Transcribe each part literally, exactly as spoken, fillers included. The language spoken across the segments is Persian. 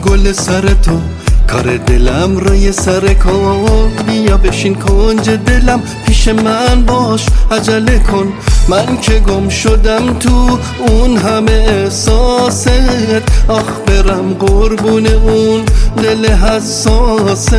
گل سر تو، کار دلم روی سر کن. بیا بشین کنج دلم، پیش من باش عجله کن. من که گم شدم تو اون همه احساست، آخ برم قربون اون دل حساست.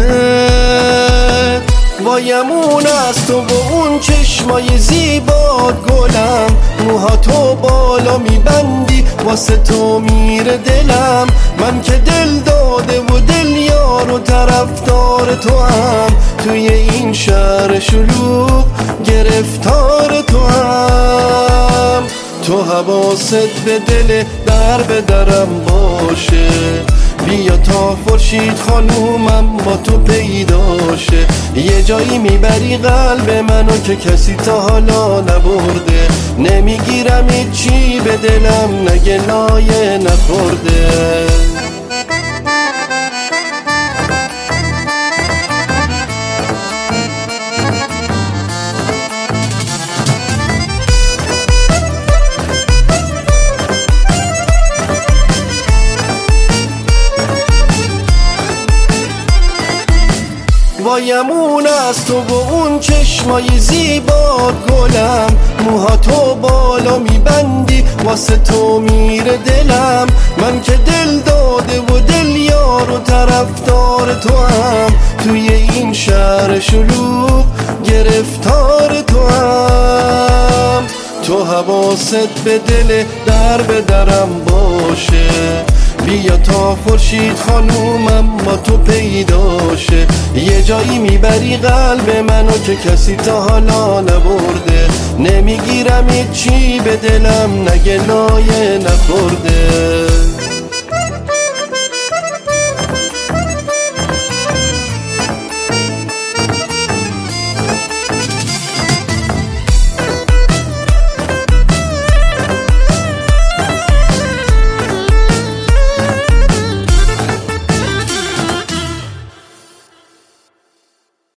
وایمون از تو و اون چشمای زیبات گلم، موهاتو بالا میبندی واسه تو میره دلم. من که دل داده و دل یار و طرفدار تو هم، توی این شهر شلوغ گرفتار تو هم. تو حواست به دل در به درم باشه، بیا تا خورشید خانومم با تو پیداشه. یه جایی میبری قلب منو که کسی تا حالا نبرده، نمیگیرم هیچی به دلم نگه لایه نخورده. وایمون از تو و اون چشمای زیبات گلم، موهاتو بالا میبندی واسه تو میره دلم. من که دل داده و دل یار و طرفدار تو هم، توی این شهر شلوغ گرفتار تو هم. تو حواست به دل در به درم باشه، بیا تا خورشید خانومم با تو پیداشه. یه جایی میبری قلب منو که کسی تا حالا نبرده، نمیگیرم هیچی به دلم نگه لایه نخورده.